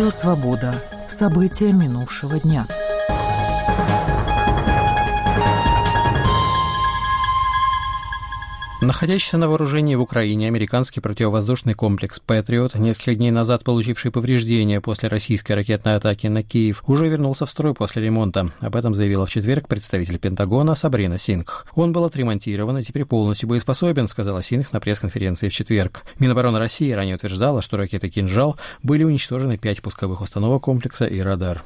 Радио «Свобода». События минувшего дня. Находящийся на вооружении в Украине американский противовоздушный комплекс «Патриот», несколько дней назад получивший повреждения после российской ракетной атаки на Киев, уже вернулся в строй после ремонта. Об этом заявила в четверг представитель Пентагона Сабрина Сингх. Он был отремонтирован и теперь полностью боеспособен, сказала Сингх на пресс-конференции в четверг. Минобороны России ранее утверждала, что ракеты «Кинжал» были уничтожены 5 пусковых установок комплекса и радар.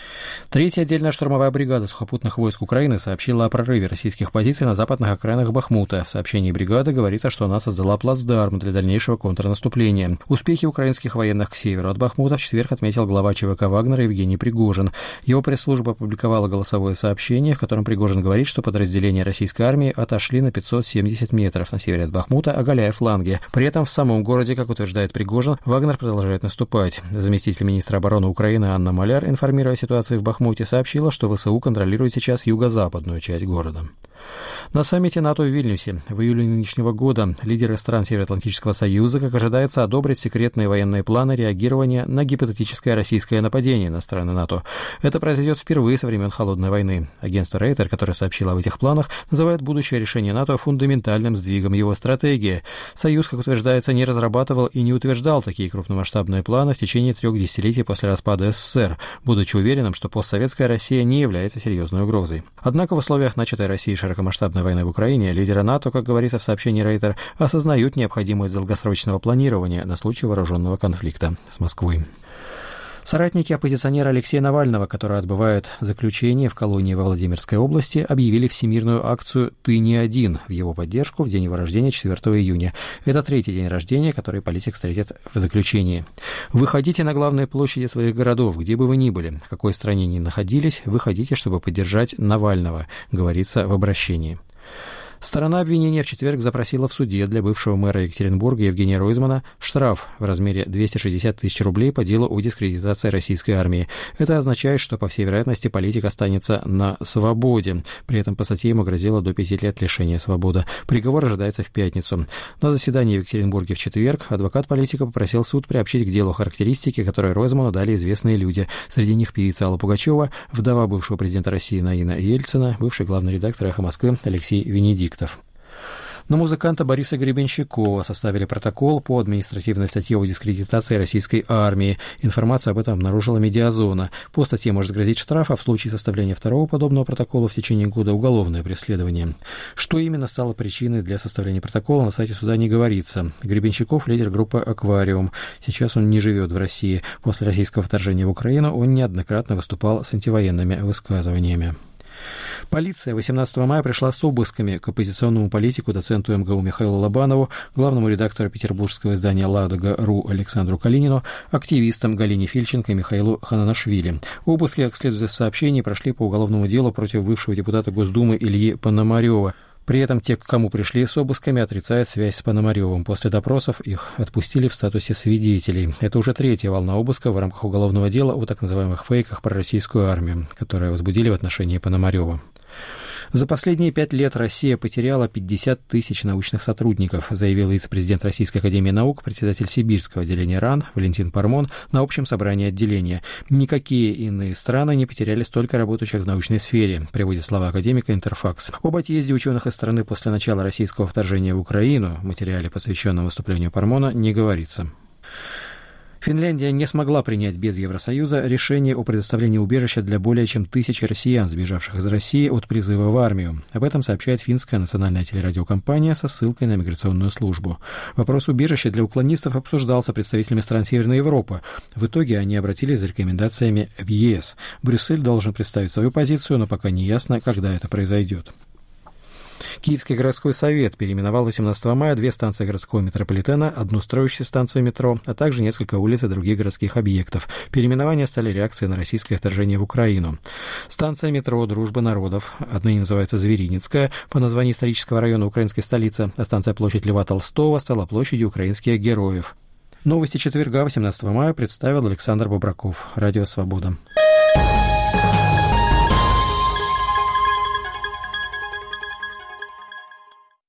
Третья отдельная штурмовая бригада сухопутных войск Украины сообщила о прорыве российских позиций на западных окраинах Бахмута. В сообщении бригады говорится, что она создала плацдарм для дальнейшего контрнаступления. Успехи украинских военных к северу от Бахмута в четверг отметил глава ЧВК «Вагнера» Евгений Пригожин. Его пресс-служба опубликовала голосовое сообщение, в котором Пригожин говорит, что подразделения российской армии отошли на 570 метров на севере от Бахмута, оголяя фланги. При этом в самом городе, как утверждает Пригожин, Вагнер продолжает наступать. Заместитель министра обороны Украины Анна Маляр, информируя о ситуации в Бахмуте, сообщила, что ВСУ контролирует сейчас юго-западную часть города. На саммите НАТО в Вильнюсе в июле нынешнего года лидеры стран Североатлантического союза, как ожидается, одобрят секретные военные планы реагирования на гипотетическое российское нападение на страны НАТО. Это произойдет впервые со времен Холодной войны. Агентство Рейтер, которое сообщило об этих планах, называет будущее решение НАТО фундаментальным сдвигом его стратегии. Союз, как утверждается, не разрабатывал и не утверждал такие крупномасштабные планы в течение 3 десятилетий после распада СССР, будучи уверенным, что постсоветская Россия не является серьезной угрозой. Однако в условиях начатой Россией широкомасштабной войны в Украине лидеры НАТО, как говорится в сообщении Рейтер, осознают необходимость долгосрочного планирования на случай вооруженного конфликта с Москвой. Соратники оппозиционера Алексея Навального, который отбывает заключение в колонии во Владимирской области, объявили всемирную акцию «Ты не один» в его поддержку в день его рождения 4 июня. Это 3-й день рождения, который политик встретит в заключении. Выходите на главные площади своих городов, где бы вы ни были, в какой стране ни находились, выходите, чтобы поддержать Навального, говорится в обращении. Сторона обвинения в четверг запросила в суде для бывшего мэра Екатеринбурга Евгения Ройзмана штраф в размере 260 тысяч рублей по делу о дискредитации российской армии. Это означает, что, по всей вероятности, политик останется на свободе. При этом по статье ему грозило до 5 лет лишения свободы. Приговор ожидается в пятницу. На заседании в Екатеринбурге в четверг адвокат политика попросил суд приобщить к делу характеристики, которые Ройзману дали известные люди. Среди них певица Алла Пугачева, вдова бывшего президента России Наина Ельцина, бывший главный редактор «Эхо Москвы» Алексей Венедиктов. На музыканта Бориса Гребенщикова составили протокол по административной статье о дискредитации российской армии. Информацию об этом обнаружила «Медиазона». По статье может грозить штраф, а в случае составления второго подобного протокола в течение года уголовное преследование. Что именно стало причиной для составления протокола, на сайте суда не говорится. Гребенщиков – лидер группы «Аквариум». Сейчас он не живет в России. После российского вторжения в Украину он неоднократно выступал с антивоенными высказываниями. Полиция 18 мая пришла с обысками к оппозиционному политику, доценту МГУ Михаилу Лобанову, главному редактору петербургского издания «Ладога.ру» Александру Калинину, активистам Галине Фильченко и Михаилу Хананашвили. Обыски, как следует из сообщений, прошли по уголовному делу против бывшего депутата Госдумы Ильи Пономарёва. При этом те, к кому пришли с обысками, отрицают связь с Пономарёвым. После допросов их отпустили в статусе свидетелей. Это уже 3-я волна обыска в рамках уголовного дела о так называемых фейках про российскую армию, которые возбудили в отношении Пономарёва. За последние 5 лет Россия потеряла 50 тысяч научных сотрудников, заявил вице-президент Российской академии наук, председатель Сибирского отделения РАН Валентин Пармон на общем собрании отделения. Никакие иные страны не потеряли столько работающих в научной сфере, приводит слова академика Интерфакс. Об отъезде ученых из страны после начала российского вторжения в Украину в материале, посвященном выступлению Пармона, не говорится. Финляндия не смогла принять без Евросоюза решение о предоставлении убежища для более чем 1000 россиян, сбежавших из России от призыва в армию. Об этом сообщает финская национальная телерадиокомпания со ссылкой на миграционную службу. Вопрос убежища для уклонистов обсуждался представителями стран Северной Европы. В итоге они обратились за рекомендациями в ЕС. Брюссель должен представить свою позицию, но пока не ясно, когда это произойдет. Киевский городской совет переименовал 18 мая 2 станции городского метрополитена, 1 строящуюся станцию метро, а также несколько улиц и других городских объектов. Переименования стали реакцией на российское вторжение в Украину. Станция метро «Дружба народов», отныне называется Звериницкая, по названию исторического района украинской столицы, а станция площадь Льва Толстого стала площадью украинских героев. Новости четверга, 18 мая, представил Александр Бобраков. Радио «Свобода».